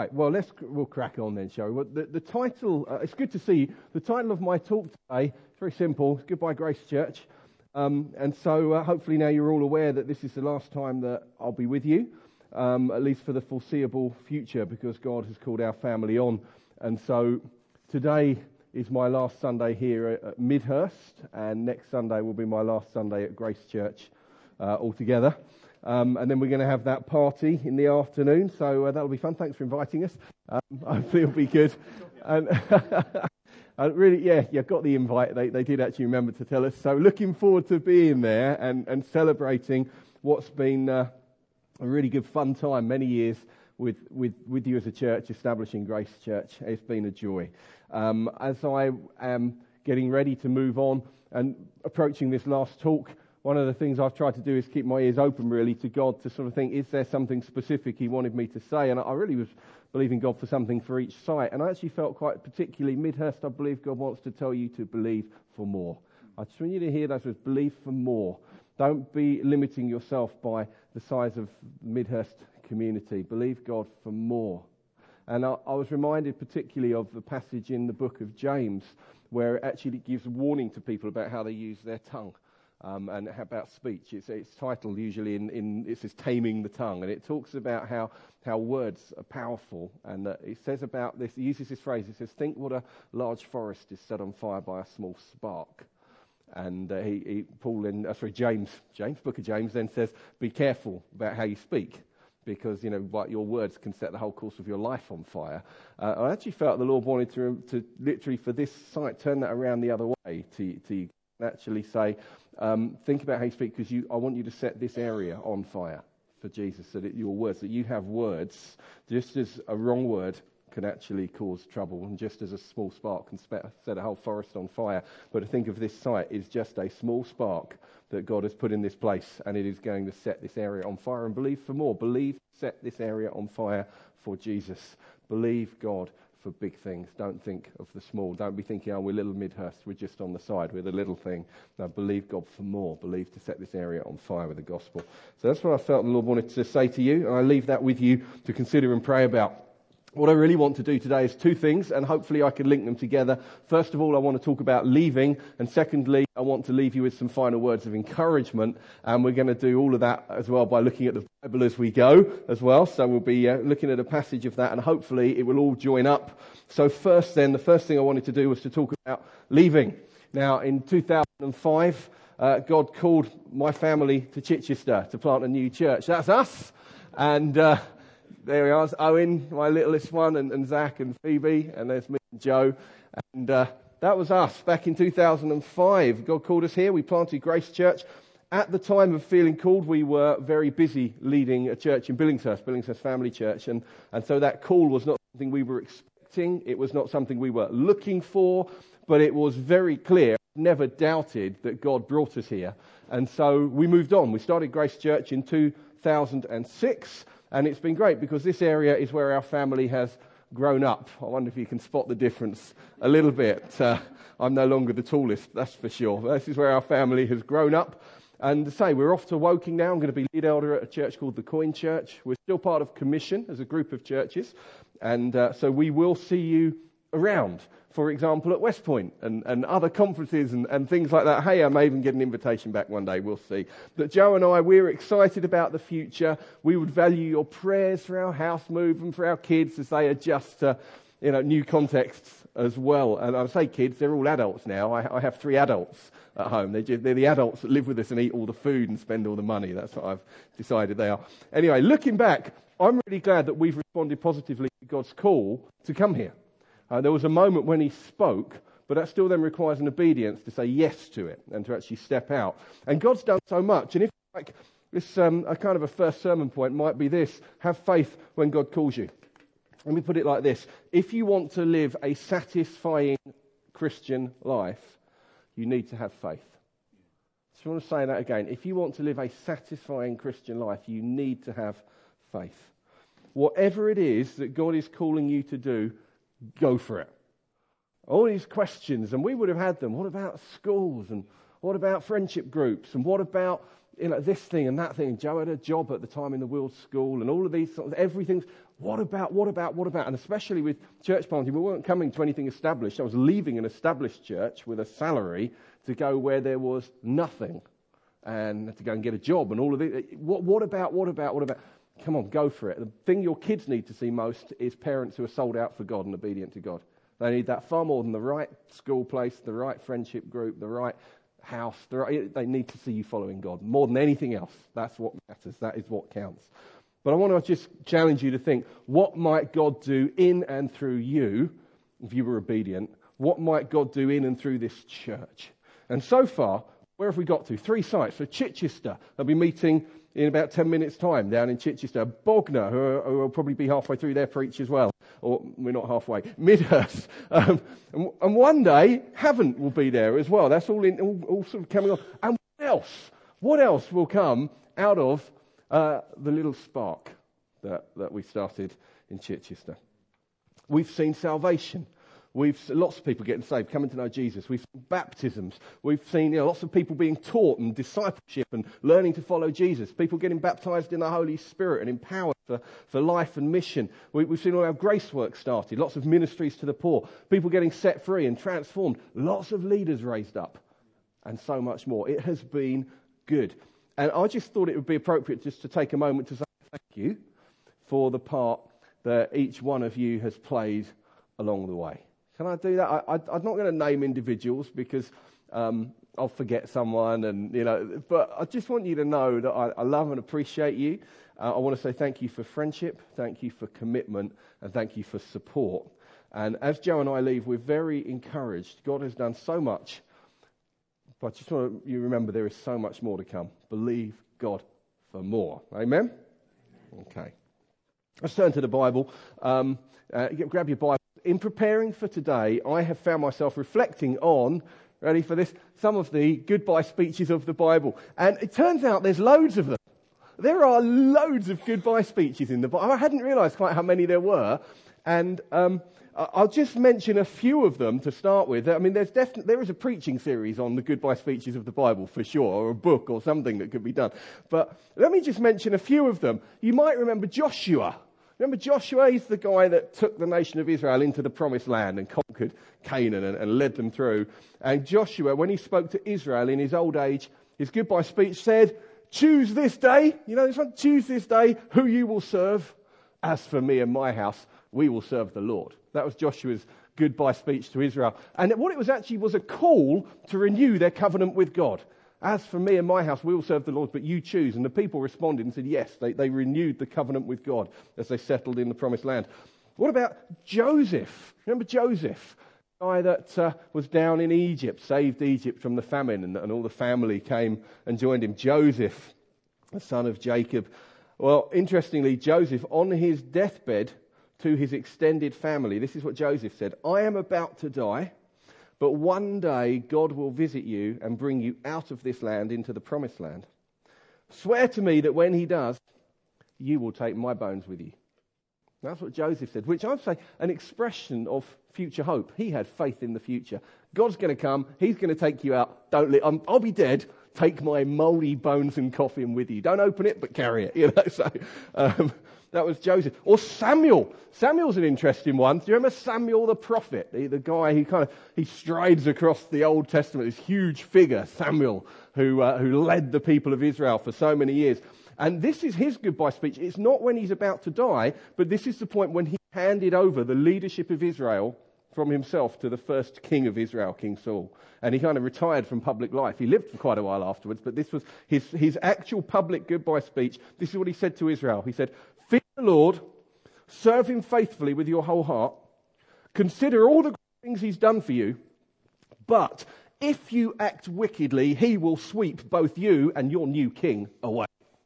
Right, well, we'll crack on then, shall we? Well, the title, it's good to see you. The title of my talk today is very simple. It's Goodbye Grace Church. And so hopefully now you're all aware that this is the last time that I'll be with you, at least for the foreseeable future, because God has called our family on. And so today is my last Sunday here at Midhurst, and next Sunday will be my last Sunday at Grace Church altogether. And then we're going to have that party in the afternoon, so that'll be fun. Thanks for inviting us. Hopefully it'll be good. And really, yeah, got the invite. They did actually remember to tell us. So looking forward to being there and celebrating what's been a really good fun time, many years with you as a church, establishing Grace Church. It's been a joy. As I am getting ready to move on and approaching this last talk, one of the things I've tried to do is keep my ears open really to God to sort of think, is there something specific He wanted me to say? And I really was believing God for something for each site. And I actually felt quite particularly, Midhurst, I believe God wants to tell you to believe for more. I just want you to hear those words, believe for more. Don't be limiting yourself by the size of Midhurst community. Believe God for more. And I was reminded particularly of the passage in the book of James where it actually gives warning to people about how they use their tongue. And about speech. It's titled usually it says Taming the Tongue, and it talks about how words are powerful. And it says about this, he uses this phrase, it says, think what a large forest is set on fire by a small spark. And James, book of James then says, be careful about how you speak, because, your words can set the whole course of your life on fire. I actually felt the Lord wanted to literally, for this site, turn that around the other way, to actually say, think about how you speak, because I want you to set this area on fire for Jesus, so that your words, that you have words, just as a wrong word can actually cause trouble, and just as a small spark can set a whole forest on fire. But to think of this site is just a small spark that God has put in this place, and it is going to set this area on fire. And believe for more. Believe, set this area on fire for Jesus. Believe God for big things. Don't think of the small. Don't be thinking, we're little Midhurst, we're just on the side, we're the little thing. No, believe God for more. Believe to set this area on fire with the gospel. So that's what I felt the Lord wanted to say to you, and I leave that with you to consider and pray about. What I really want to do today is two things, and hopefully I can link them together. First of all, I want to talk about leaving, and secondly, I want to leave you with some final words of encouragement, and we're going to do all of that as well by looking at the Bible as we go as well. So we'll be looking at a passage of that, and hopefully it will all join up. So first then, the first thing I wanted to do was to talk about leaving. Now, in 2005, God called my family to Chichester to plant a new church. That's us, and there we are, Owen, my littlest one, and Zach and Phoebe, and there's me and Joe. And that was us back in 2005. God called us here. We planted Grace Church. At the time of feeling called, we were very busy leading a church in Billingshurst Family Church. And so that call was not something we were expecting. It was not something we were looking for. But it was very clear, never doubted, that God brought us here. And so we moved on. We started Grace Church in 2006. And it's been great because this area is where our family has grown up. I wonder if you can spot the difference a little bit. I'm no longer the tallest, that's for sure. This is where our family has grown up. And to say, we're off to Woking now. I'm going to be lead elder at a church called the Coin Church. We're still part of Commission as a group of churches. And so we will see you around, for example, at West Point and other conferences and things like that. Hey, I may even get an invitation back one day. We'll see. But Joe and I, we're excited about the future. We would value your prayers for our house move and for our kids as they adjust to, new contexts as well. And I say kids, they're all adults now. I have 3 adults at home. They're the adults that live with us and eat all the food and spend all the money. That's what I've decided they are. Anyway, looking back, I'm really glad that we've responded positively to God's call to come here. There was a moment when He spoke, but that still then requires an obedience to say yes to it and to actually step out. And God's done so much. And if like this, a kind of a first sermon point might be this: have faith when God calls you. Let me put it like this: if you want to live a satisfying Christian life, you need to have faith. So I want to say that again. If you want to live a satisfying Christian life, you need to have faith. Whatever it is that God is calling you to do, go for it. All these questions, and we would have had them. What about schools? And what about friendship groups? And what about this thing and that thing? Joe had a job at the time in the World School, and all of these sorts of everything. What about? And especially with church planting, we weren't coming to anything established. I was leaving an established church with a salary to go where there was nothing and to go and get a job and all of it. What about? Come on, go for it. The thing your kids need to see most is parents who are sold out for God and obedient to God. They need that far more than the right school place, the right friendship group, the right house. They need to see you following God more than anything else. That's what matters. That is what counts. But I want to just challenge you to think, what might God do in and through you if you were obedient? What might God do in and through this church? And so far, where have we got to? 3 sites. So Chichester, they'll be meeting in about 10 minutes' time down in Chichester. Bognor, who will probably be halfway through their preach as well. Or we're not halfway. Midhurst. And one day, Havant will be there as well. That's all sort of coming on. And what else? What else will come out of the little spark that we started in Chichester? We've seen salvation. We've seen lots of people getting saved, coming to know Jesus. We've seen baptisms. We've seen lots of people being taught and discipleship and learning to follow Jesus. People getting baptized in the Holy Spirit and empowered for life and mission. We've seen all our grace work started. Lots of ministries to the poor. People getting set free and transformed. Lots of leaders raised up. And so much more. It has been good. And I just thought it would be appropriate just to take a moment to say thank you for the part that each one of you has played along the way. Can I do that? I'm not going to name individuals because I'll forget someone, but I just want you to know that I love and appreciate you. I want to say thank you for friendship, thank you for commitment, and thank you for support. And as Joe and I leave, we're very encouraged. God has done so much, but I just want you to remember there is so much more to come. Believe God for more. Amen? Okay. Let's turn to the Bible. Grab your Bible. In preparing for today, I have found myself reflecting on, ready for this, some of the goodbye speeches of the Bible. And it turns out there's loads of them. There are loads of goodbye speeches in the Bible. I hadn't realised quite how many there were. And I'll just mention a few of them to start with. I mean, there is a preaching series on the goodbye speeches of the Bible for sure, or a book or something that could be done. But let me just mention a few of them. You might remember Joshua. Remember Joshua? He's the guy that took the nation of Israel into the promised land and conquered Canaan and led them through. And Joshua, when he spoke to Israel in his old age, his goodbye speech said, choose this day, this one, choose this day who you will serve. As for me and my house, we will serve the Lord. That was Joshua's goodbye speech to Israel. And what it was actually was a call to renew their covenant with God. As for me and my house, we will serve the Lord, but you choose. And the people responded and said, yes, they renewed the covenant with God as they settled in the promised land. What about Joseph? Remember Joseph? The guy that was down in Egypt, saved Egypt from the famine, and all the family came and joined him. Joseph, the son of Jacob. Well, interestingly, Joseph, on his deathbed to his extended family, this is what Joseph said, I am about to die, but one day God will visit you and bring you out of this land into the promised land. Swear to me that when he does, you will take my bones with you. That's what Joseph said, which I'd say an expression of future hope. He had faith in the future. God's going to come. He's going to take you out. I'll be dead. Take my mouldy bones and coffin with you. Don't open it, but carry it. So that was Joseph. Or Samuel. Samuel's an interesting one. Do you remember Samuel the prophet? The guy he strides across the Old Testament. This huge figure, Samuel, who led the people of Israel for so many years. And this is his goodbye speech. It's not when he's about to die, but this is the point when he handed over the leadership of Israel from himself to the first king of Israel, King Saul. And he kind of retired from public life. He lived for quite a while afterwards, but this was his actual public goodbye speech. This is what he said to Israel. He said, fear the Lord, serve him faithfully with your whole heart, consider all the things he's done for you, but if you act wickedly, he will sweep both you and your new king away.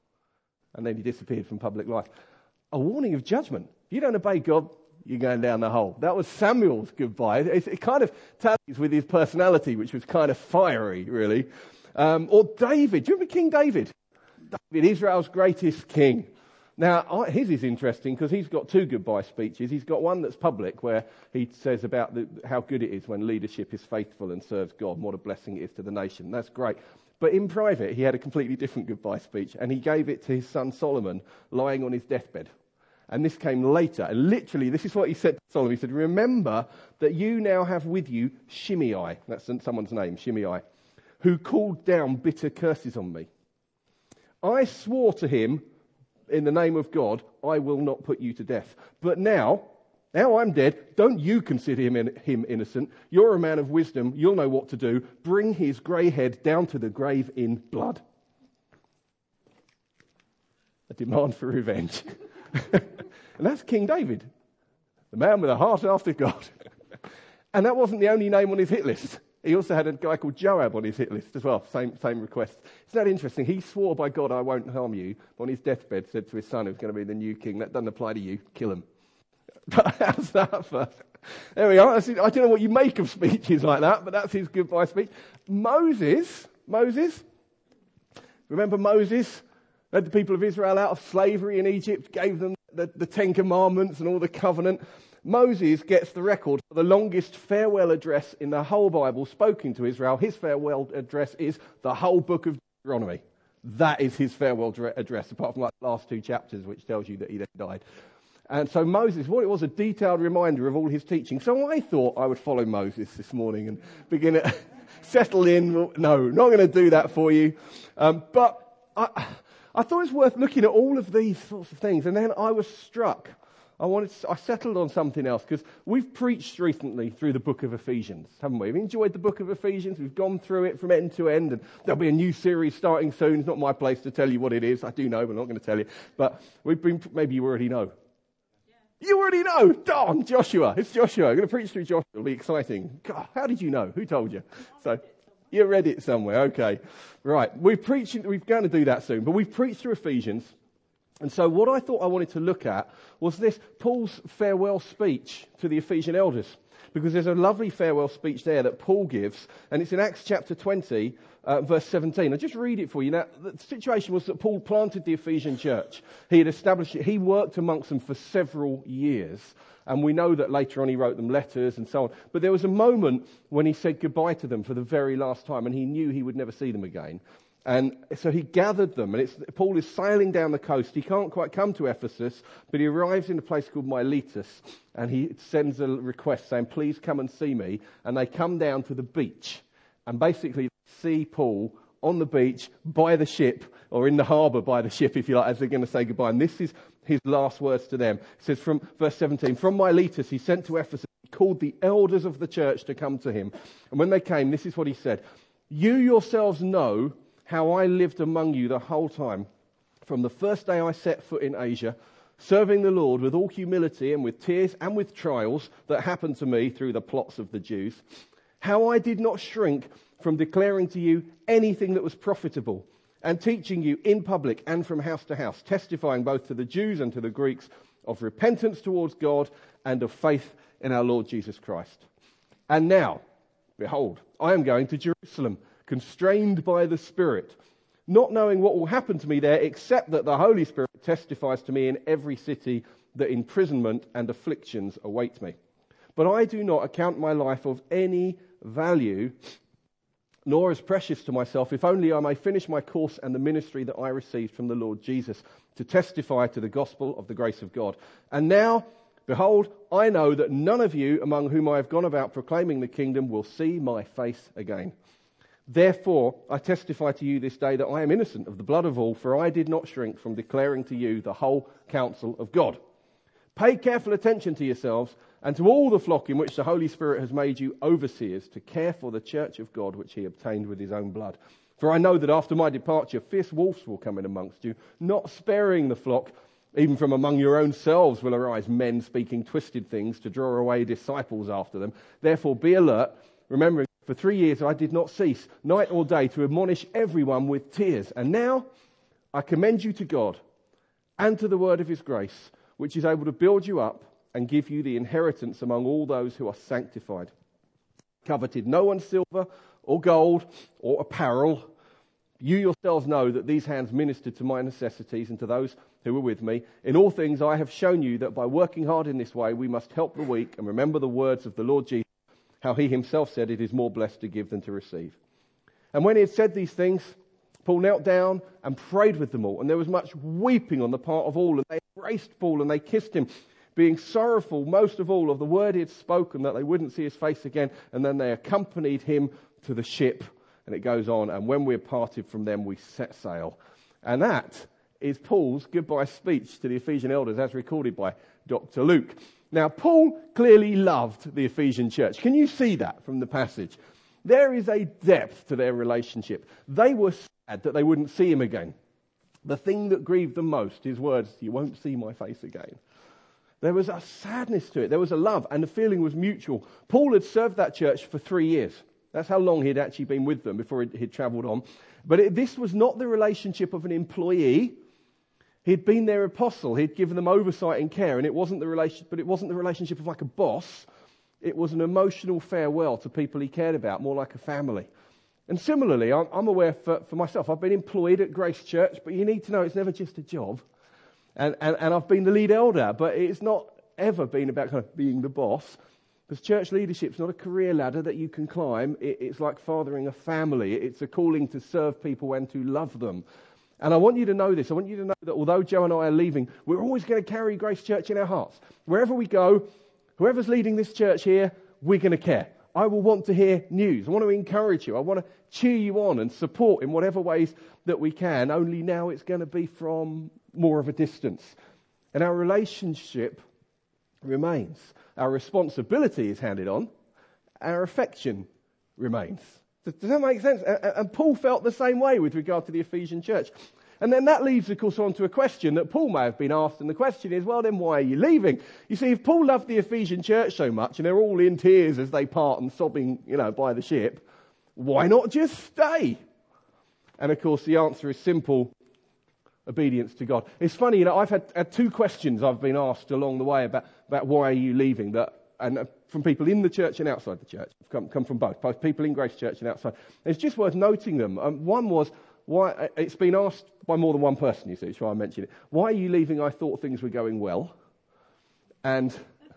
And then he disappeared from public life. A warning of judgment. If you don't obey God, you're going down the hole. That was Samuel's goodbye. It kind of tallies with his personality, which was kind of fiery, really. Or David. Do you remember King David? David, Israel's greatest king. Now, his is interesting because he's got 2 goodbye speeches. He's got one that's public where he says about how good it is when leadership is faithful and serves God and what a blessing it is to the nation. That's great. But in private, he had a completely different goodbye speech, and he gave it to his son Solomon lying on his deathbed. And this came later. And literally, this is what he said to Solomon. He said, remember that you now have with you Shimei, that's someone's name, Shimei, who called down bitter curses on me. I swore to him, in the name of God, I will not put you to death. But now I'm dead, don't you consider him innocent. You're a man of wisdom, you'll know what to do. Bring his grey head down to the grave in blood. A demand for revenge. And that's King David, the man with a heart after God. And that wasn't the only name on his hit list. He also had a guy called Joab on his hit list as well, same request. Isn't that interesting? He swore by God, I won't harm you. On his deathbed said to his son, who's going to be the new king, that doesn't apply to you, kill him. How's that for? There we are. I don't know what you make of speeches like that, but that's his goodbye speech. Moses, remember Moses? Led the people of Israel out of slavery in Egypt, gave them the Ten Commandments and all the covenant. Moses gets the record for the longest farewell address in the whole Bible spoken to Israel. His farewell address is the whole book of Deuteronomy. That is his farewell address, apart from like the last 2 chapters, which tells you that he then died. And so Moses, well, it was a detailed reminder of all his teaching. So I thought I would follow Moses this morning and begin to settle in. No, not going to do that for you. But I thought it was worth looking at all of these sorts of things. And then I was struck. I settled on something else, because we've preached recently through the book of Ephesians, haven't we? We've enjoyed the book of Ephesians. We've gone through it from end to end, and there'll be a new series starting soon. It's not my place to tell you what it is. I do know, but I'm not going to tell you. But maybe you already know. Yeah. You already know. Darn, Joshua. It's Joshua. I'm going to preach through Joshua. It'll be exciting. God, how did you know? Who told you? So you read it somewhere. Okay. Right. We're going to do that soon, but we've preached through Ephesians. And so what I thought I wanted to look at was this, Paul's farewell speech to the Ephesian elders. Because there's a lovely farewell speech there that Paul gives, and it's in Acts chapter 20, verse 17. I'll just read it for you. Now, the situation was that Paul planted the Ephesian church. He had established it. He worked amongst them for several years. And we know that later on he wrote them letters and so on. But there was a moment when he said goodbye to them for the very last time, and he knew he would never see them again. And so he gathered them, and Paul is sailing down the coast. He can't quite come to Ephesus, but he arrives in a place called Miletus, and he sends a request saying, please come and see me. And they come down to the beach, and basically see Paul on the beach by the ship, or in the harbour by the ship, if you like, as they're going to say goodbye. And this is his last words to them. It says from verse 17, from Miletus he sent to Ephesus, he called the elders of the church to come to him. And when they came, this is what he said, you yourselves know how I lived among you the whole time, from the first day I set foot in Asia, serving the Lord with all humility and with tears and with trials that happened to me through the plots of the Jews, how I did not shrink from declaring to you anything that was profitable, and teaching you in public and from house to house, testifying both to the Jews and to the Greeks of repentance towards God and of faith in our Lord Jesus Christ. And now, behold, I am going to Jerusalem, constrained by the Spirit, not knowing what will happen to me there, except that the Holy Spirit testifies to me in every city that imprisonment and afflictions await me. But I do not account my life of any value, nor as precious to myself, if only I may finish my course and the ministry that I received from the Lord Jesus, to testify to the gospel of the grace of God. And now, behold, I know that none of you among whom I have gone about proclaiming the kingdom will see my face again. Therefore, I testify to you this day that I am innocent of the blood of all, for I did not shrink from declaring to you the whole counsel of God. Pay careful attention to yourselves and to all the flock in which the Holy Spirit has made you overseers, to care for the church of God which he obtained with his own blood. For I know that after my departure, fierce wolves will come in amongst you, not sparing the flock. Even from among your own selves will arise men speaking twisted things to draw away disciples after them. Therefore be alert, remembering for 3 years I did not cease, night or day, to admonish everyone with tears. And now I commend you to God and to the word of his grace, which is able to build you up and give you the inheritance among all those who are sanctified. Coveted no one's silver or gold or apparel. You yourselves know that these hands ministered to my necessities and to those who were with me. In all things I have shown you that by working hard in this way we must help the weak and remember the words of the Lord Jesus, how he himself said, it is more blessed to give than to receive. And when he had said these things, Paul knelt down and prayed with them all, and there was much weeping on the part of all, and they embraced Paul and they kissed him, being sorrowful most of all of the word he had spoken, that they wouldn't see his face again. And then they accompanied him to the ship. And it goes on, and when we parted from them, we set sail. And that is Paul's goodbye speech to the Ephesian elders, as recorded by Dr. Luke. Now, Paul clearly loved the Ephesian church. Can you see that from the passage? There is a depth to their relationship. They were sad that they wouldn't see him again. The thing that grieved them most, his words, "You won't see my face again." There was a sadness to it. There was a love, and the feeling was mutual. Paul had served that church for 3 years. That's how long he'd actually been with them before he'd travelled on. But this was not the relationship of an employee. He'd been their apostle. He'd given them oversight and care, and it wasn't the relationship of like a boss. It was an emotional farewell to people he cared about, more like a family. And similarly, I'm aware for myself, I've been employed at Grace Church, but you need to know it's never just a job. And I've been the lead elder, but it's not ever been about kind of being the boss. Because church leadership's not a career ladder that you can climb. It's like fathering a family. It's a calling to serve people and to love them. And I want you to know this. I want you to know that although Joe and I are leaving, we're always going to carry Grace Church in our hearts. Wherever we go, whoever's leading this church here, we're going to care. I will want to hear news. I want to encourage you. I want to cheer you on and support in whatever ways that we can. Only now it's going to be from more of a distance. And our relationship remains. Our responsibility is handed on. Our affection remains. Does that make sense? And Paul felt the same way with regard to the Ephesian church. And then that leads, of course, on to a question that Paul may have been asked. And the question is, well, then why are you leaving? You see, if Paul loved the Ephesian church so much, and they're all in tears as they part and sobbing, by the ship, why not just stay? And, of course, the answer is simple: obedience to God. It's funny, I've had 2 questions I've been asked along the way about why are you leaving, and from people in the church and outside the church. Come from both people in Grace Church and outside. And it's just worth noting them. One was, why? It's been asked by more than one person, you see, that's why I mentioned it. Why are you leaving? I thought things were going well. And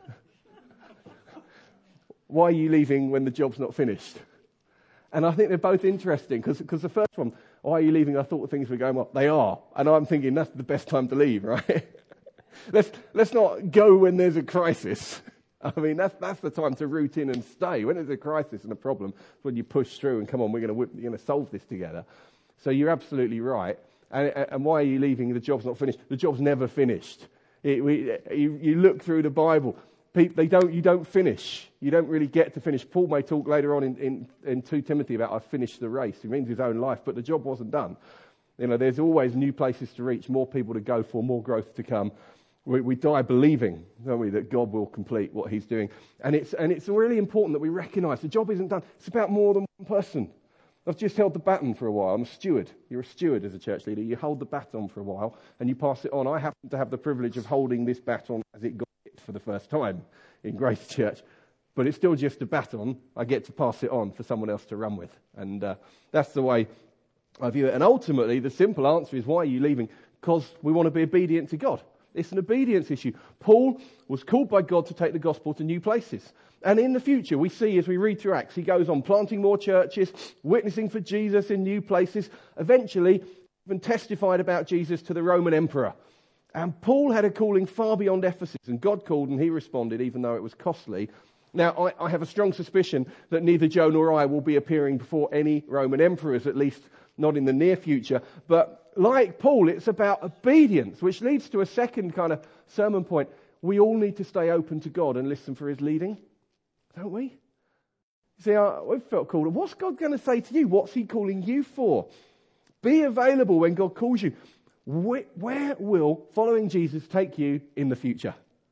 why are you leaving when the job's not finished? And I think they're both interesting, because the first one, why are you leaving? I thought things were going well. They are. And I'm thinking that's the best time to leave, right? Let's not go when there's a crisis. I mean, that's the time to root in and stay. When there's a crisis and a problem, it's when you push through and come on, we're going to solve this together. So you're absolutely right. And why are you leaving? The job's not finished. The job's never finished. You look through the Bible. You don't finish. You don't really get to finish. Paul may talk later on in 2 Timothy about I've finished the race. He means his own life, but the job wasn't done. There's always new places to reach, more people to go for, more growth to come. We die believing, don't we, that God will complete what he's doing. And it's really important that we recognise the job isn't done. It's about more than one person. I've just held the baton for a while. I'm a steward. You're a steward as a church leader. You hold the baton for a while and you pass it on. I happen to have the privilege of holding this baton as it got hit for the first time in Grace Church. But it's still just a baton. I get to pass it on for someone else to run with. And that's the way I view it. And ultimately, the simple answer is, why are you leaving? Because we want to be obedient to God. It's an obedience issue. Paul was called by God to take the gospel to new places. And in the future, we see as we read through Acts, he goes on planting more churches, witnessing for Jesus in new places, eventually even testified about Jesus to the Roman emperor. And Paul had a calling far beyond Ephesus, and God called and he responded, even though it was costly. Now, I have a strong suspicion that neither Joe nor I will be appearing before any Roman emperors, at least not in the near future. But like Paul, it's about obedience, which leads to a second kind of sermon point. We all need to stay open to God and listen for his leading, don't we? See, we've felt called. What's God going to say to you? What's he calling you for? Be available when God calls you. Where will following Jesus take you in the future?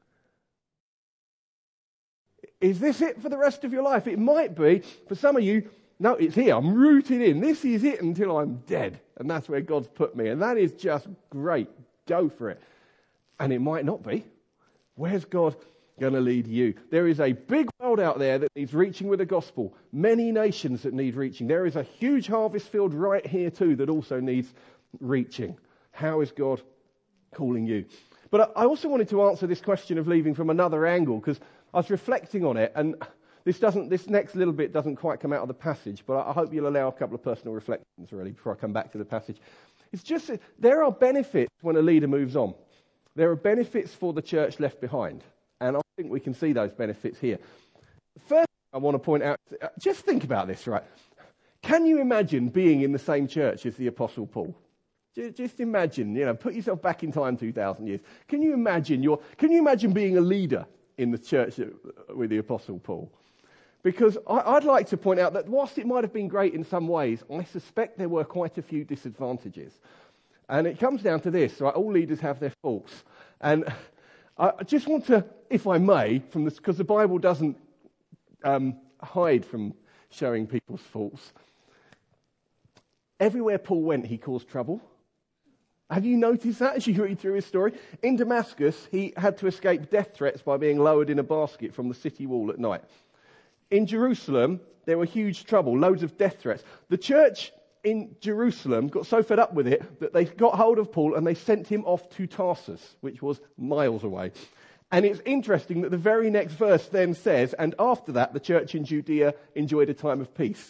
Is this it for the rest of your life? It might be. For some of you, no, it's here. I'm rooted in. This is it until I'm dead. And that's where God's put me. And that is just great. Go for it. And it might not be. Where's God going to lead you? There is a big world out there that needs reaching with the gospel. Many nations that need reaching. There is a huge harvest field right here too that also needs reaching. How is God calling you? But I also wanted to answer this question of leaving from another angle, because I was reflecting on it, and This next little bit doesn't quite come out of the passage, but I hope you'll allow a couple of personal reflections, really, before I come back to the passage. It's just that there are benefits when a leader moves on. There are benefits for the church left behind. And I think we can see those benefits here. First, I want to point out, just think about this, right? Can you imagine being in the same church as the Apostle Paul? Just imagine, put yourself back in time 2,000 years. Can you imagine being a leader in the church with the Apostle Paul? Because I'd like to point out that whilst it might have been great in some ways, I suspect there were quite a few disadvantages. And it comes down to this, right? All leaders have their faults. And I just want to, if I may, from this, because the Bible doesn't hide from showing people's faults. Everywhere Paul went, he caused trouble. Have you noticed that as you read through his story? In Damascus, he had to escape death threats by being lowered in a basket from the city wall at night. In Jerusalem, there were huge trouble, loads of death threats. The church in Jerusalem got so fed up with it that they got hold of Paul and they sent him off to Tarsus, which was miles away. And it's interesting that the very next verse then says, and after that, the church in Judea enjoyed a time of peace.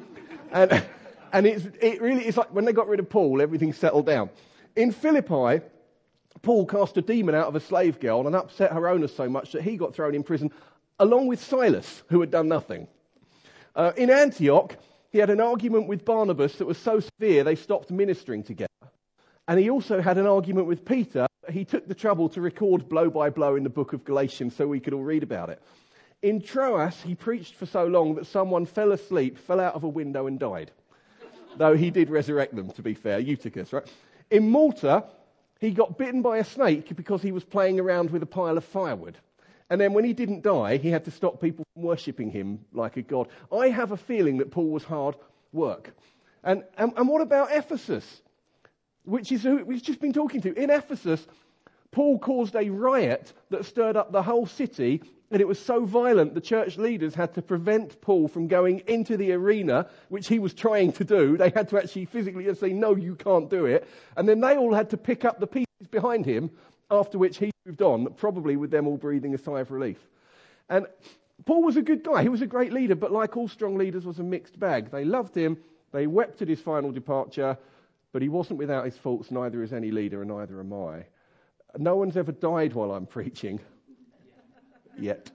And it really is like when they got rid of Paul, everything settled down. In Philippi, Paul cast a demon out of a slave girl and upset her owner so much that he got thrown in prison, along with Silas, who had done nothing. In Antioch, he had an argument with Barnabas that was so severe they stopped ministering together. And he also had an argument with Peter. He took the trouble to record blow by blow in the book of Galatians so we could all read about it. In Troas, he preached for so long that someone fell asleep, fell out of a window and died. Though he did resurrect them, to be fair, Eutychus, right? In Malta, he got bitten by a snake because he was playing around with a pile of firewood. And then when he didn't die, he had to stop people from worshipping him like a god. I have a feeling that Paul was hard work. And what about Ephesus? Which is who we've just been talking to. In Ephesus, Paul caused a riot that stirred up the whole city, and it was so violent the church leaders had to prevent Paul from going into the arena, which he was trying to do. They had to actually physically say, no, you can't do it. And then they all had to pick up the pieces behind him, after which he moved on, probably with them all breathing a sigh of relief. And Paul was a good guy. He was a great leader, but like all strong leaders, was a mixed bag. They loved him. They wept at his final departure, but he wasn't without his faults. Neither is any leader, and neither am I. No one's ever died while I'm preaching. Yet.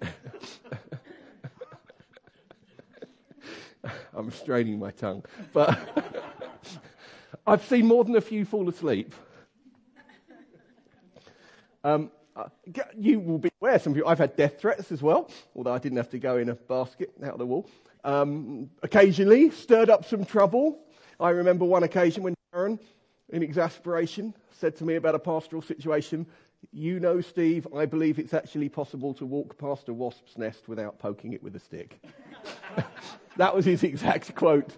I'm straining my tongue. But I've seen more than a few fall asleep. You will be aware, some of you, I've had death threats as well, although I didn't have to go in a basket out of the wall. Occasionally, stirred up some trouble. I remember one occasion when Darren, in exasperation, said to me about a pastoral situation, "You know, Steve, I believe it's actually possible to walk past a wasp's nest without poking it with a stick." That was his exact quote.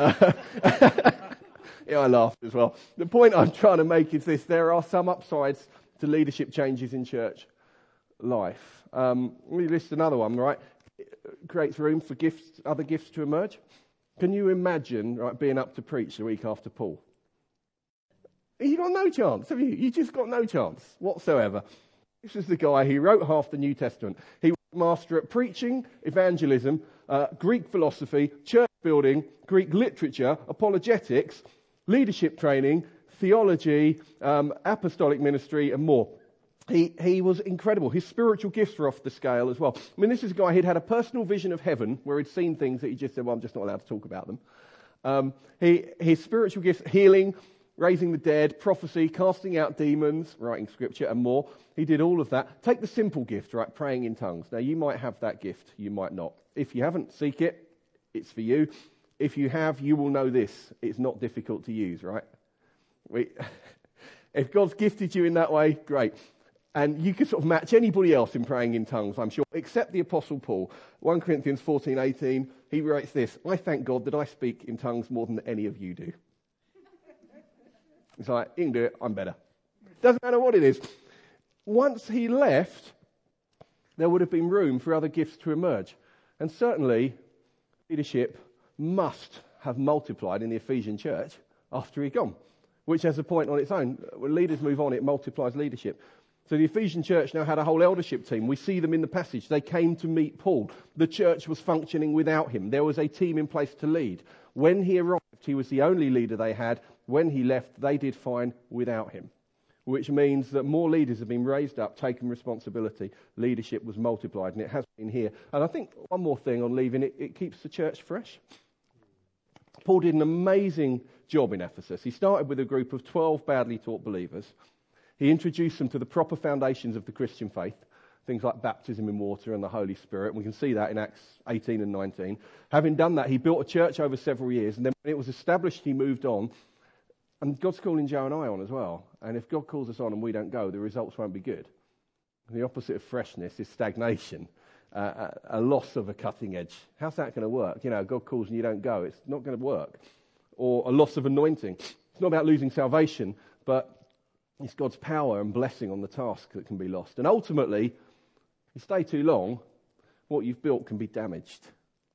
Yeah, I laughed as well. The point I'm trying to make is this: there are some upsides to leadership changes in church life. Let me list another one, right? It creates room for gifts, other gifts to emerge. Can you imagine, right, being up to preach the week after Paul? You got no chance, have you? You just got no chance whatsoever. This is the guy who wrote half the New Testament. He was a master at preaching, evangelism, Greek philosophy, church building, Greek literature, apologetics, leadership training, theology, apostolic ministry, and more. He was incredible. His spiritual gifts were off the scale as well. I mean, this is a guy who'd had a personal vision of heaven where he'd seen things that he just said, well, I'm just not allowed to talk about them. His spiritual gifts, healing, raising the dead, prophecy, casting out demons, writing scripture, and more. He did all of that. Take the simple gift, right? Praying in tongues. Now, you might have that gift. You might not. If you haven't, seek it. It's for you. If you have, you will know this. It's not difficult to use, right? If God's gifted you in that way, great. And you can sort of match anybody else in praying in tongues, I'm sure, except the Apostle Paul. 1 Corinthians 14:18, he writes this: "I thank God that I speak in tongues more than any of you do." It's like, you can do it, I'm better. Doesn't matter what it is. Once he left, there would have been room for other gifts to emerge. And certainly, leadership must have multiplied in the Ephesian church after he'd gone, which has a point on its own. When leaders move on, it multiplies leadership. So the Ephesian church now had a whole eldership team. We see them in the passage. They came to meet Paul. The church was functioning without him. There was a team in place to lead. When he arrived, he was the only leader they had. When he left, they did fine without him. Which means that more leaders have been raised up, taken responsibility. Leadership was multiplied, and it has been here. And I think one more thing on leaving, it keeps the church fresh. Paul did an amazing job in Ephesus. He started with a group of 12 badly taught believers. He introduced them to the proper foundations of the Christian faith, things like baptism in water and the Holy Spirit. We can see that in Acts 18 and 19. Having done that, he built a church over several years, and then when it was established, he moved on. And God's calling Joe and I on as well. And if God calls us on and we don't go, the results won't be good. The opposite of freshness is stagnation, a loss of a cutting edge. How's that going to work? God calls and you don't go. It's not going to work. Or a loss of anointing. It's not about losing salvation, but it's God's power and blessing on the task that can be lost. And ultimately, if you stay too long, what you've built can be damaged.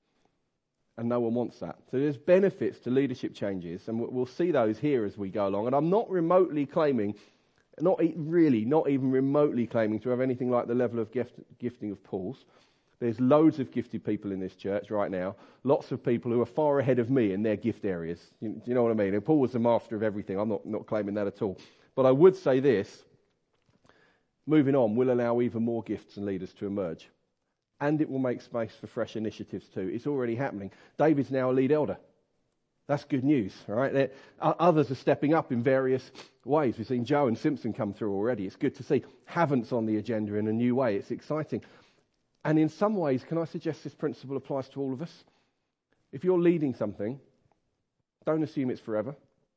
And no one wants that. So there's benefits to leadership changes, and we'll see those here as we go along. And I'm not remotely claiming, not even remotely claiming to have anything like the level of gifting of Paul's. There's loads of gifted people in this church right now. Lots of people who are far ahead of me in their gift areas. Do you know what I mean? And Paul was the master of everything. I'm not claiming that at all. But I would say this, moving on will allow even more gifts and leaders to emerge. And it will make space for fresh initiatives too. It's already happening. David's now a lead elder. That's good news, all right? Others are stepping up in various ways. We've seen Joe and Simpson come through already. It's good to see Havant's on the agenda in a new way. It's exciting. And in some ways, can I suggest this principle applies to all of us? If you're leading something, don't assume it's forever.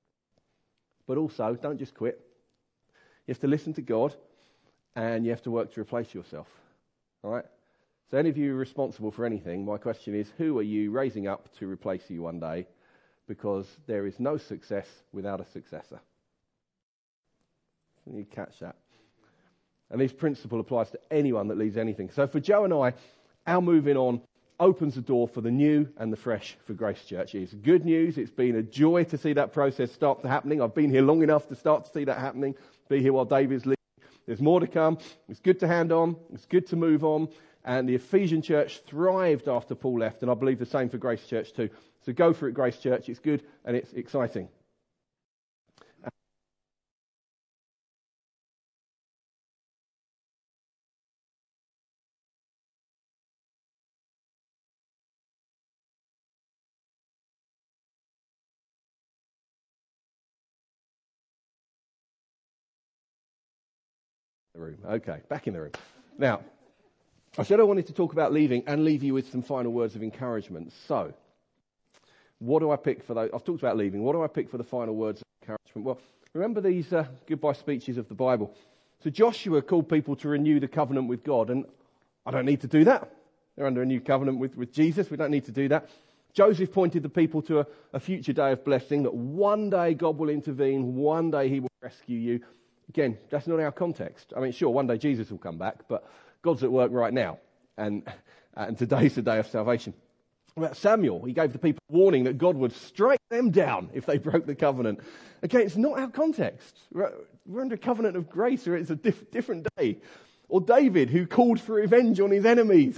But also, don't just quit. You have to listen to God, and you have to work to replace yourself. All right? So any of you responsible for anything, my question is, who are you raising up to replace you one day? Because there is no success without a successor. You catch that. And this principle applies to anyone that leads anything. So for Joe and I, our moving on opens the door for the new and the fresh for Grace Church. It's good news. It's been a joy to see that process start happening. I've been here long enough to start to see that happening. Be here while David's leading. There's more to come. It's good to hand on. It's good to move on. And the Ephesian church thrived after Paul left, and I believe the same for Grace Church too. So go for it, Grace Church. It's good and it's exciting. The room. Okay, back in the room. Now, I said I wanted to talk about leaving and leave you with some final words of encouragement. So, what do I pick for those? I've talked about leaving. What do I pick for the final words of encouragement? Well, remember these goodbye speeches of the Bible. So Joshua called people to renew the covenant with God, and I don't need to do that. They're under a new covenant with Jesus. We don't need to do that. Joseph pointed the people to a future day of blessing, that one day God will intervene, one day he will rescue you. Again, that's not our context. I mean, sure, one day Jesus will come back, but God's at work right now, and today's the day of salvation. About Samuel, he gave the people a warning that God would strike them down if they broke the covenant. Again, it's not our context. We're under a covenant of grace, or it's a different day. Or David, who called for revenge on his enemies.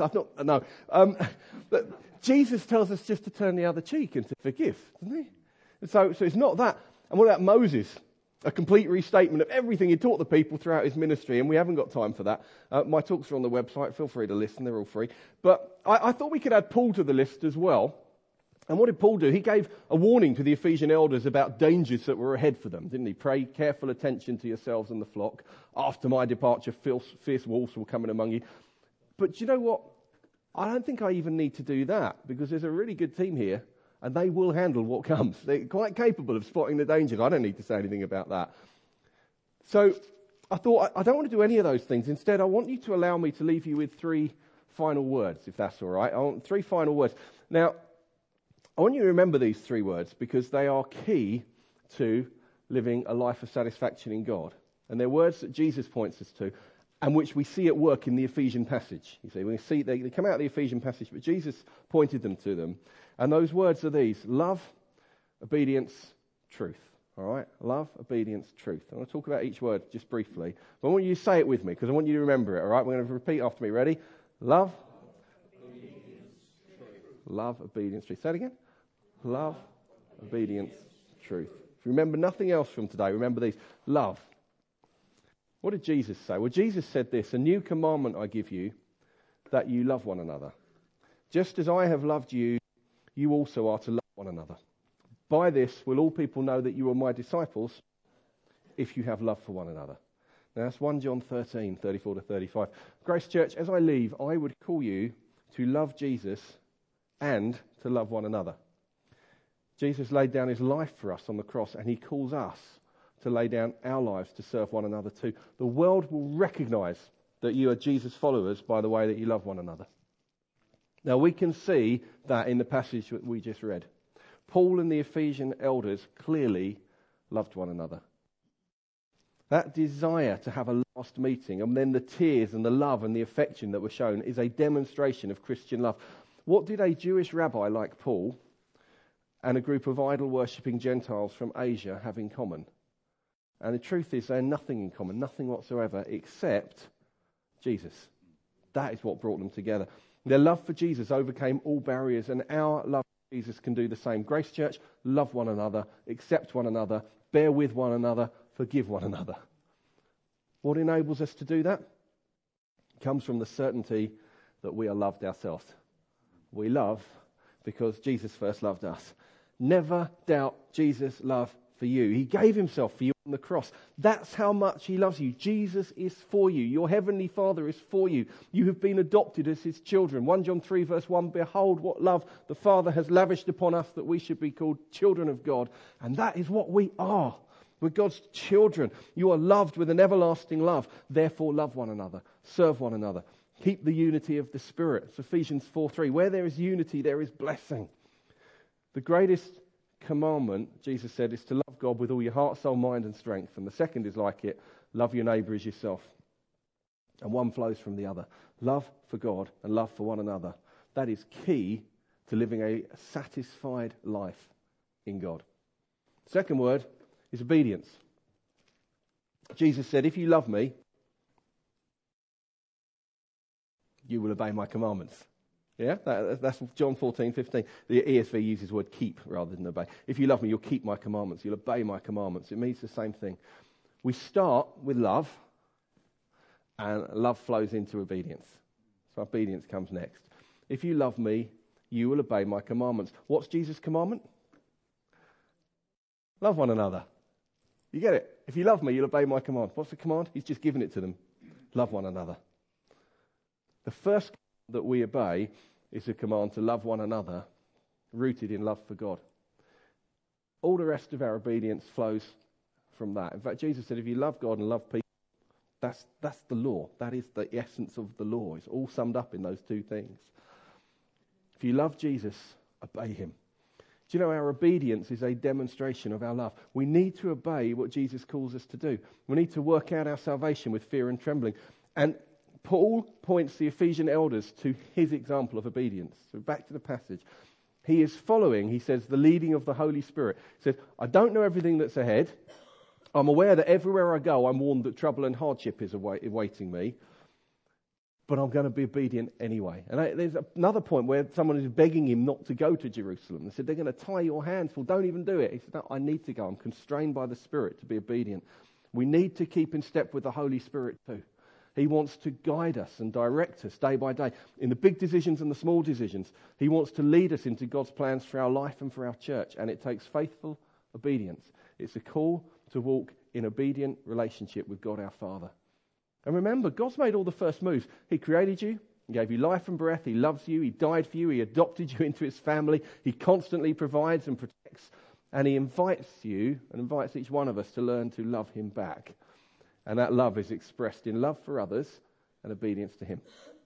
But Jesus tells us just to turn the other cheek and to forgive, doesn't he? And so it's not that. And what about Moses? A complete restatement of everything he taught the people throughout his ministry, and we haven't got time for that. My talks are on the website. Feel free to listen. They're all free. But I thought we could add Paul to the list as well. And what did Paul do? He gave a warning to the Ephesian elders about dangers that were ahead for them, didn't he? Pay careful attention to yourselves and the flock. After my departure, fierce wolves will come in among you. But do you know what? I don't think I even need to do that, because there's a really good team here, and they will handle what comes. They're quite capable of spotting the danger. I don't need to say anything about that. So I thought, I don't want to do any of those things. Instead, I want you to allow me to leave you with 3 final words, if that's all right. I want 3 final words. Now, I want you to remember these 3 words, because they are key to living a life of satisfaction in God. And they're words that Jesus points us to, and which we see at work in the Ephesian passage. You see, we see they come out of the Ephesian passage, but Jesus pointed them to them. And those words are these: love, obedience, truth. All right? Love, obedience, truth. I'm going to talk about each word just briefly. But I want you to say it with me because I want you to remember it. All right? We're going to repeat after me. Ready? Love, obedience, truth. Love, obedience, truth. Say it again. Love, obedience, truth. If you remember nothing else from today, remember these. Love. What did Jesus say? Well, Jesus said this, a new commandment I give you, that you love one another. Just as I have loved you, you also are to love one another. By this will all people know that you are my disciples, if you have love for one another. Now that's 1 John 13, 34 to 35. Grace Church, as I leave, I would call you to love Jesus and to love one another. Jesus laid down his life for us on the cross, and he calls us to lay down our lives to serve one another too. The world will recognize that you are Jesus followers by the way that you love one another. Now we can see that in the passage that we just read. Paul and the Ephesian elders clearly loved one another. That desire to have a last meeting, and then the tears and the love and the affection that were shown, is a demonstration of Christian love. What did a Jewish rabbi like Paul and a group of idol-worshipping Gentiles from Asia have in common? And the truth is, they had nothing in common, nothing whatsoever, except Jesus. That is what brought them together. Their love for Jesus overcame all barriers, and our love for Jesus can do the same. Grace Church, love one another, accept one another, bear with one another, forgive one another. What enables us to do that? It comes from the certainty that we are loved ourselves. We love because Jesus first loved us. Never doubt Jesus' love for you. He gave himself for you on the cross. That's how much he loves you. Jesus is for you. Your heavenly Father is for you. You have been adopted as his children. 1 John 3 verse 1, behold what love the Father has lavished upon us that we should be called children of God. And that is what we are. We're God's children. You are loved with an everlasting love. Therefore love one another. Serve one another. Keep the unity of the Spirit. It's Ephesians 4:3. Where there is unity, there is blessing. The greatest commandment, Jesus said, is to love God with all your heart, soul, mind and strength. And the second is like it, love your neighbour as yourself. And one flows from the other. Love for God and love for one another. That is key to living a satisfied life in God. Second word is obedience. Jesus said, if you love me, you will obey my commandments. Yeah, that's John 14:15. The ESV uses the word keep rather than obey. If you love me, you'll keep my commandments. You'll obey my commandments. It means the same thing. We start with love, and love flows into obedience. So obedience comes next. If you love me, you will obey my commandments. What's Jesus' commandment? Love one another. You get it? If you love me, you'll obey my command. What's the command? He's just given it to them. Love one another. The first that we obey is a command to love one another, rooted in love for God. All the rest of our obedience flows from that. In fact, Jesus said, if you love God and love people, that's the law. That is the essence of the law. It's all summed up in those two things. If you love Jesus, obey him. Do you know our obedience is a demonstration of our love? We need to obey what Jesus calls us to do. We need to work out our salvation with fear and trembling. And Paul points the Ephesian elders to his example of obedience. So back to the passage. He is following, he says, the leading of the Holy Spirit. He says, I don't know everything that's ahead. I'm aware that everywhere I go, I'm warned that trouble and hardship is awaiting me. But I'm going to be obedient anyway. And there's another point where someone is begging him not to go to Jerusalem. They said, they're going to tie your hands. Well, don't even do it. He said, no, I need to go. I'm constrained by the Spirit to be obedient. We need to keep in step with the Holy Spirit too. He wants to guide us and direct us day by day in the big decisions and the small decisions. He wants to lead us into God's plans for our life and for our church. And it takes faithful obedience. It's a call to walk in obedient relationship with God our Father. And remember, God's made all the first moves. He created you. He gave you life and breath. He loves you. He died for you. He adopted you into his family. He constantly provides and protects. And he invites you and invites each one of us to learn to love him back. And that love is expressed in love for others and obedience to him.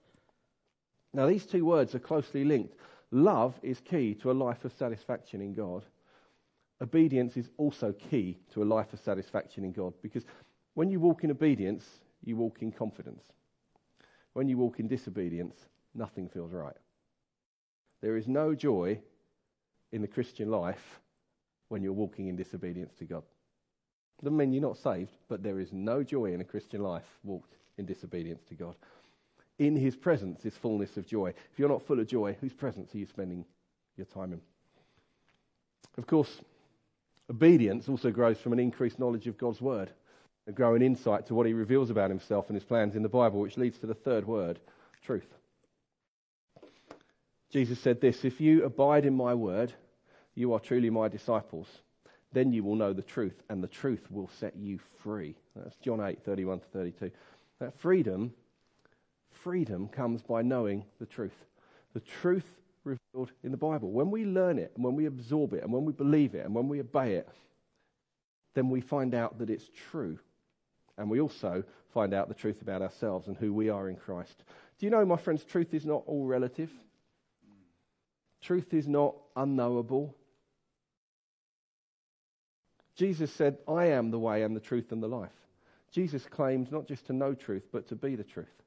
Now, these two words are closely linked. Love is key to a life of satisfaction in God. Obedience is also key to a life of satisfaction in God. Because when you walk in obedience, you walk in confidence. When you walk in disobedience, nothing feels right. There is no joy in the Christian life when you're walking in disobedience to God. Doesn't mean you're not saved, but there is no joy in a Christian life walked in disobedience to God. In his presence is fullness of joy. If you're not full of joy, whose presence are you spending your time in? Of course, obedience also grows from an increased knowledge of God's word, a growing insight to what he reveals about himself and his plans in the Bible, which leads to the third word, truth. Jesus said this, "If you abide in my word, you are truly my disciples. Then you will know the truth, and the truth will set you free." That's John 8:31-32. That freedom comes by knowing the truth. The truth revealed in the Bible. When we learn it, and when we absorb it, and when we believe it, and when we obey it, then we find out that it's true. And we also find out the truth about ourselves and who we are in Christ. Do you know, my friends, truth is not all relative. Truth is not unknowable. Jesus said, "I am the way and the truth and the life." Jesus claims not just to know truth, but to be the truth.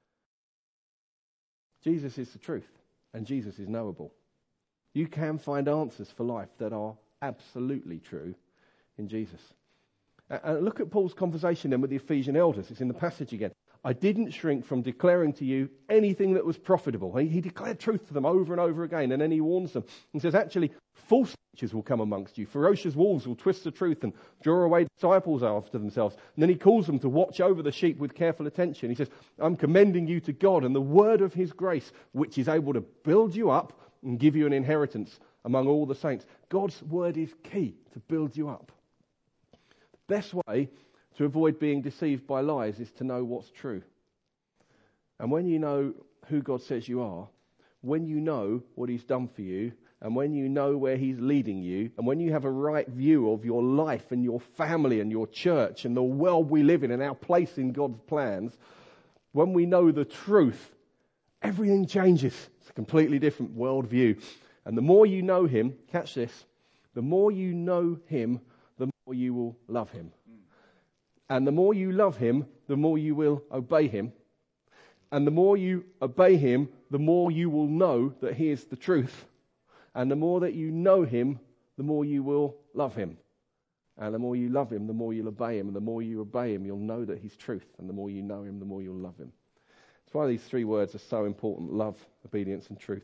Jesus is the truth, and Jesus is knowable. You can find answers for life that are absolutely true in Jesus. And look at Paul's conversation then with the Ephesian elders. It's in the passage again. "I didn't shrink from declaring to you anything that was profitable." He declared truth to them over and over again, and then he warns them. He says, actually, false teachers will come amongst you. Ferocious wolves will twist the truth and draw away disciples after themselves. And then he calls them to watch over the sheep with careful attention. He says, "I'm commending you to God and the word of his grace, which is able to build you up and give you an inheritance among all the saints." God's word is key to build you up. The best way to avoid being deceived by lies is to know what's true. And when you know who God says you are, when you know what he's done for you, and when you know where he's leading you, and when you have a right view of your life and your family and your church and the world we live in and our place in God's plans, when we know the truth, everything changes. It's a completely different worldview. And the more you know him, catch this, the more you know him, the more you will love him. And the more you love him, the more you will obey him. And the more you obey him, the more you will know that he is the truth. And the more that you know him, the more you will love him. And the more you love him, the more you'll obey him. And the more you obey him, you'll know that he's truth. And the more you know him, the more you'll love him. That's why these three words are so important: love, obedience, and truth.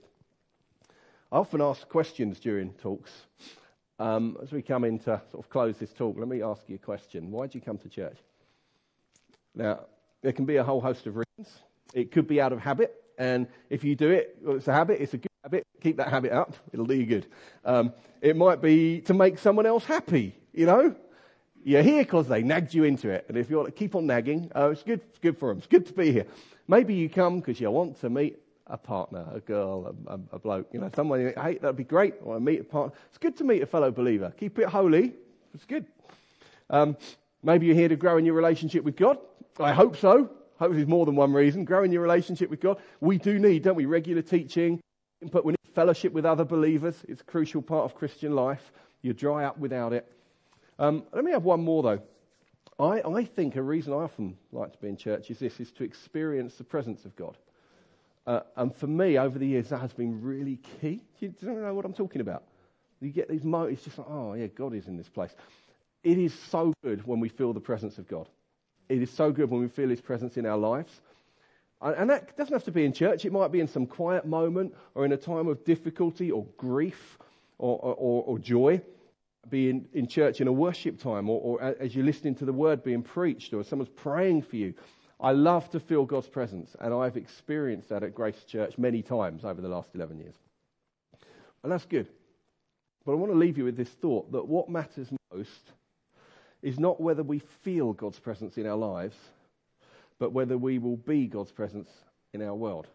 I often ask questions during talks. As we come in to sort of close this talk, let me ask you a question. Why do you come to church? Now, there can be a whole host of reasons. It could be out of habit, and if you do it, well, it's a habit, it's a good habit, keep that habit up, it'll do you good. It might be to make someone else happy, you know? You're here because they nagged you into it, and if you want to keep on nagging, it's good for them, it's good to be here. Maybe you come because you want to meet a partner, a girl, a bloke, you know, someone you think, hey, that'd be great, I want to meet a partner. It's good to meet a fellow believer. Keep it holy, it's good. Maybe you're here to grow in your relationship with God. I hope so. Hope there's more than one reason. Grow in your relationship with God. We do need, don't we, regular teaching, input. We need fellowship with other believers. It's a crucial part of Christian life. You dry up without it. Let me have one more, though. I think a reason I often like to be in church is to experience the presence of God. And for me, over the years, that has been really key. Do you know what I'm talking about? You get these moments, it's just like, oh, yeah, God is in this place. It is so good when we feel the presence of God. It is so good when we feel his presence in our lives. And that doesn't have to be in church. It might be in some quiet moment or in a time of difficulty or grief or joy. Be in church in a worship time or as you're listening to the word being preached or someone's praying for you. I love to feel God's presence, and I've experienced that at Grace Church many times over the last 11 years. And that's good. But I want to leave you with this thought that what matters most is not whether we feel God's presence in our lives, but whether we will be God's presence in our world.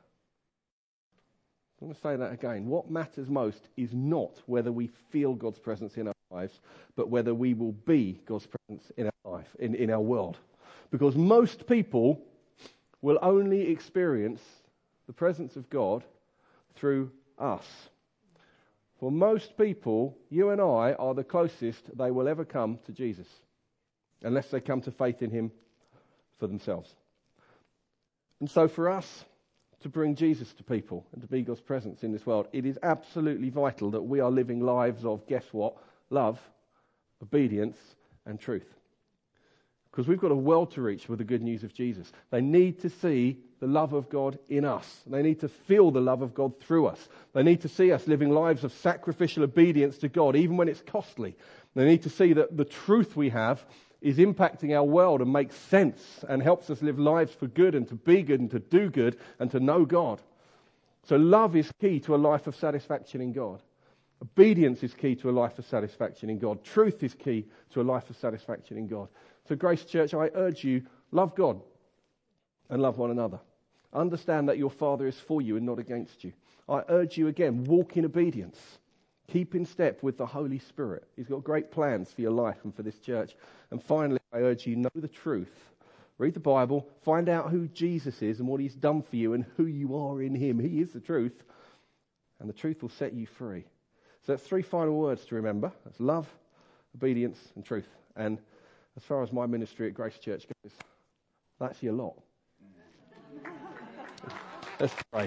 I'm going to say that again. What matters most is not whether we feel God's presence in our lives, but whether we will be God's presence in our life, in our world. Because most people will only experience the presence of God through us. For most people, you and I are the closest they will ever come to Jesus, unless they come to faith in him for themselves. And so for us to bring Jesus to people and to be God's presence in this world, it is absolutely vital that we are living lives of, guess what? Love, obedience, and truth. Because we've got a world to reach with the good news of Jesus. They need to see the love of God in us. They need to feel the love of God through us. They need to see us living lives of sacrificial obedience to God, even when it's costly. They need to see that the truth we have is impacting our world and makes sense and helps us live lives for good and to be good and to do good and to know God. So love is key to a life of satisfaction in God. Obedience is key to a life of satisfaction in God. Truth is key to a life of satisfaction in God. So Grace Church, I urge you, love God and love one another. Understand that your Father is for you and not against you. I urge you again, walk in obedience. Keep in step with the Holy Spirit. He's got great plans for your life and for this church. And finally, I urge you, know the truth. Read the Bible, find out who Jesus is and what he's done for you and who you are in him. He is the truth. And the truth will set you free. So that's 3 final words to remember. That's love, obedience, and truth. And as far as my ministry at Grace Church goes, that's your lot. Let's pray.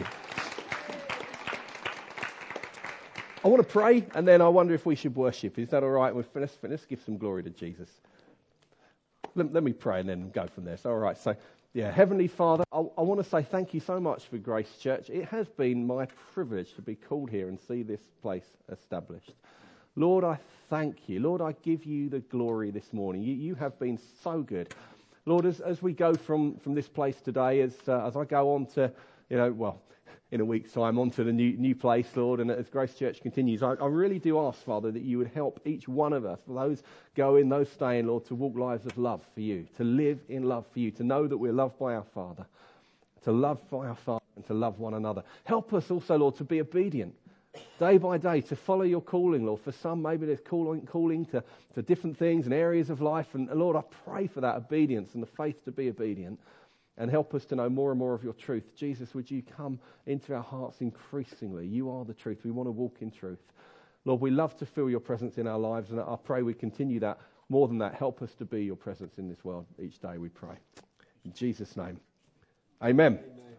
I want to pray, and then I wonder if we should worship. Is that all right? Let's give some glory to Jesus. Let me pray and then go from there. So, all right. So, Heavenly Father, I want to say thank you so much for Grace Church. It has been my privilege to be called here and see this place established. Lord, I thank you. Lord, I give you the glory this morning. You have been so good. Lord, as we go from this place today, as I go on to, in a week's time, on to the new place, Lord, and as Grace Church continues, I really do ask, Father, that you would help each one of us, for those going, those staying, Lord, to walk lives of love for you, to live in love for you, to know that we're loved by our Father, to love by our Father and to love one another. Help us also, Lord, to be obedient. Day by day, to follow your calling, Lord. For some, maybe there's calling to different things and areas of life. And Lord, I pray for that obedience and the faith to be obedient. And help us to know more and more of your truth. Jesus, would you come into our hearts increasingly? You are the truth. We want to walk in truth. Lord, we love to feel your presence in our lives. And I pray we continue that. More than that, help us to be your presence in this world each day, we pray. In Jesus' name, amen.